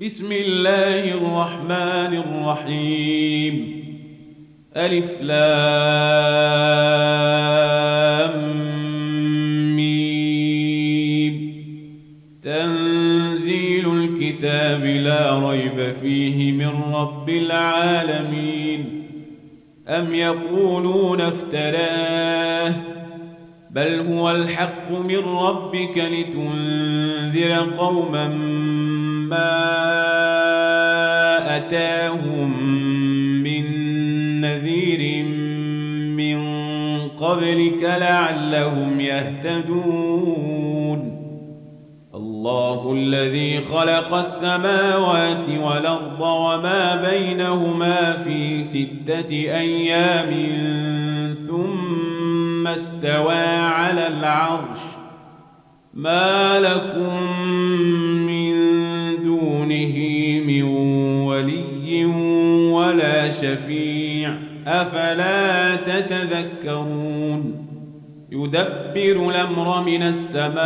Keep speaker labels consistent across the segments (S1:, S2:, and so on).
S1: بسم الله الرحمن الرحيم. ألف لام ميم. تنزيل الكتاب لا ريب فيه من رب العالمين. أم يقولون افتراه بل هو الحق من ربك لتنذر قوما ما أتاهم من نذير من قبلك لعلهم يهتدون. الله الذي خلق السماوات والأرض وما بينهما في 6 أيام ثم استوى على العرش. ما لكم من دونه من ولي ولا شفيع أفلا تتذكرون. يدبر الأمر من السماء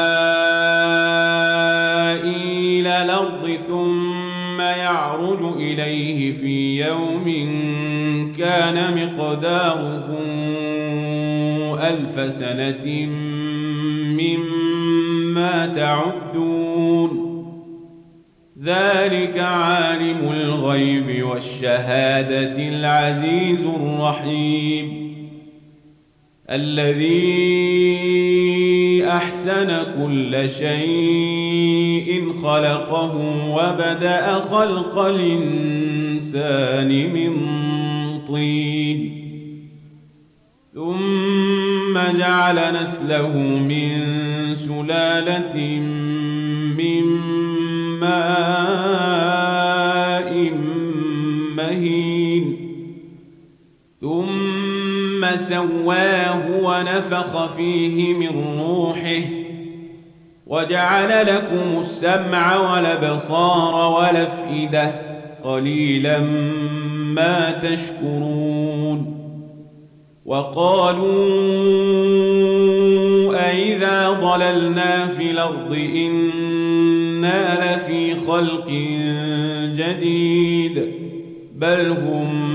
S1: إلى الأرض ثم يعرج إليه في يوم كان مقداره 1000 سنة مما تعدون. ذلك عالم الغيب والشهادة العزيز الرحيم الذي أحسن كل شيء خلقه وبدأ خلق الإنسان من طين ثم جعل نسله من سلالة من ماء مهين ثم سواه ونفخ فيه من روحه وجعل لكم السمع والأبصار والأفئدة قليلا ما تشكرون. وقالوا أئذا ضللنا في الأرض إنا لفي خلق جديد بل هم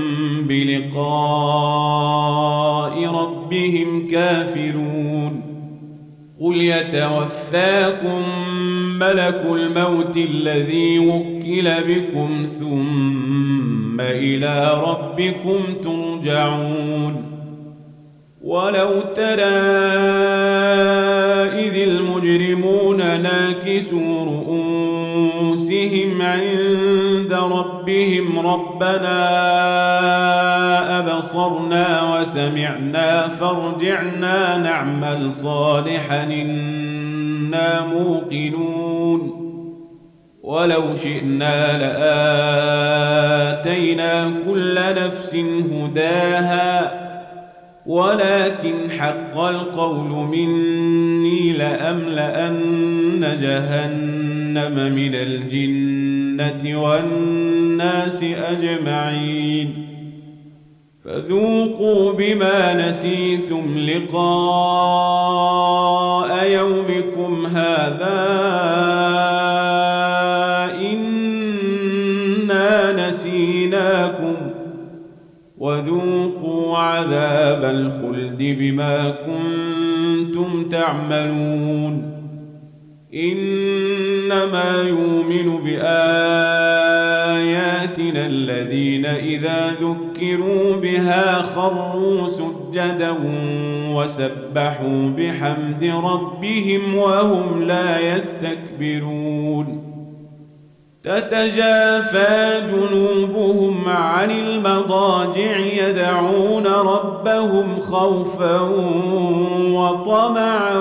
S1: بلقاء ربهم كافرون. قل يتوفاكم ملك الموت الذي وكل بكم ثم إلى ربكم ترجعون. ولو ترى إذ المجرمون ناكسوا رؤوسهم عند ربهم ربنا أبصرنا وسمعنا فارجعنا نعمل صالحا إنا موقنون. ولو شئنا لآتينا كل نفس هداها ولكن حق القول مني لأملأن جهنم من الجنة والناس أجمعين. فذوقوا بما نسيتم لقاء يومكم هذا إنا نسيناكم وذوقوا عذاب الخلد بما كنتم تعملون. إنما يؤمن بآياتنا الذين إذا ذكروا بها خروا سجدا وسبحوا بحمد ربهم وهم لا يستكبرون. تتجافى جنوبهم عن المضاجع يدعون ربهم خوفا وطمعا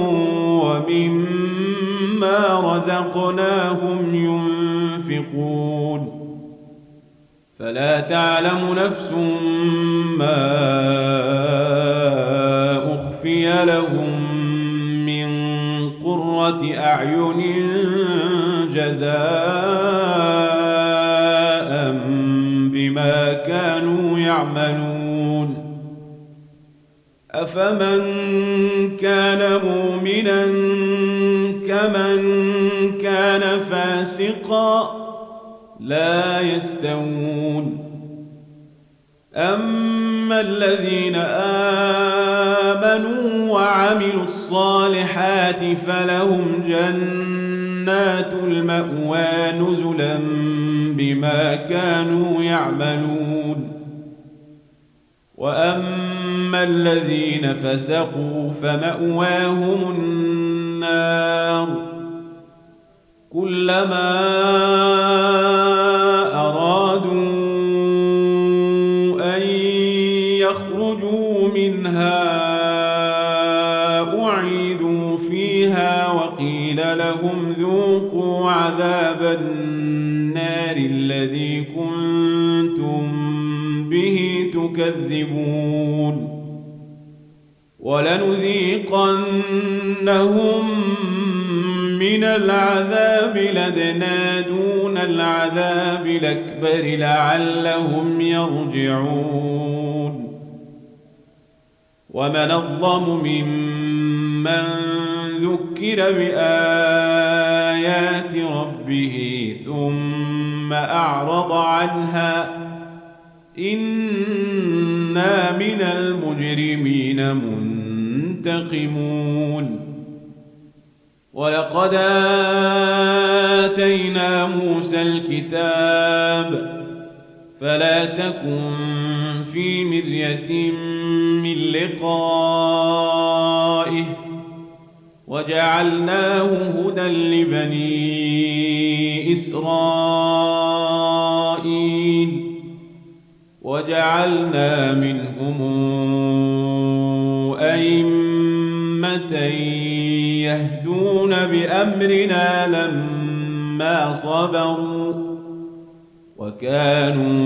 S1: ومما رزقناهم ينفقون. فلا تعلم نفس ما أخفي لهم من قرة أعين جزاء بما كانوا يعملون. أفمن كان مؤمنا كمن كان فاسقا لا يستوون. أما الذين آمنوا وعملوا الصالحات فلهم جنات المأوى نزلا بما كانوا يعملون. وأما الذين فسقوا فمأواهم النار كلما أرادوا أن يخرجوا منها أعيدوا فيها وقيل لهم ذوقوا عذاب النار الذي كنتم به تكذبون. ولنذيقنهم من العذاب الأدنى دون العذاب الأكبر لعلهم يرجعون. ومن أظلم ممن ذكر بآيات ربه ثم أعرض عنها إنا من المجرمين منتقمون. ولقد آتينا موسى الكتاب فلا تكن في مرية من لقائه وجعلناه هدى لبني إسرائيل وجعلنا منهم أئمة يهدون بأمرنا لما صبروا وكانوا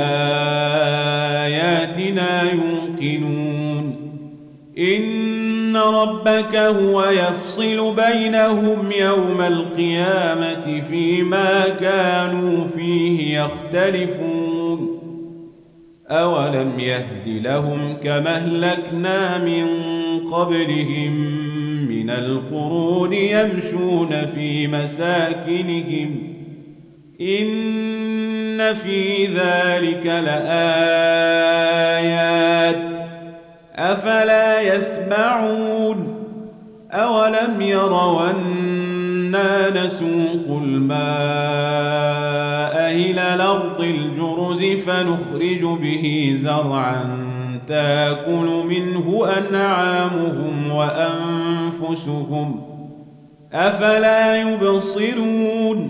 S1: بآياتنا يوقنون. إن ربك هو يفصل بينهم يوم القيامة فيما كانوا فيه يختلفون. أولم يهد لهم كما أهلكنا من قبلهم من القرون يمشون في مساكنهم إن في ذلك لآيات أفلا يسمعون. أولم يروا أنا نسوق الماء إلى الأرض الجرز فنخرج به زرعا تاكل منه أنعامهم وأنفسهم أفلا يبصرون.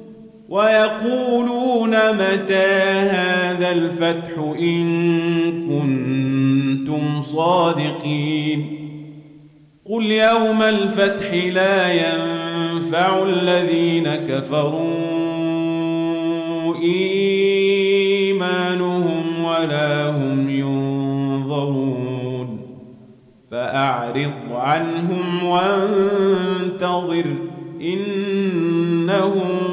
S1: ويقولون متى هذا الفتح إن كنتم صادقين. قل يوم الفتح لا ينفع الذين كفروا إيمانهم ولا هم ينظرون. فأعرض عنهم وانتظر إنهم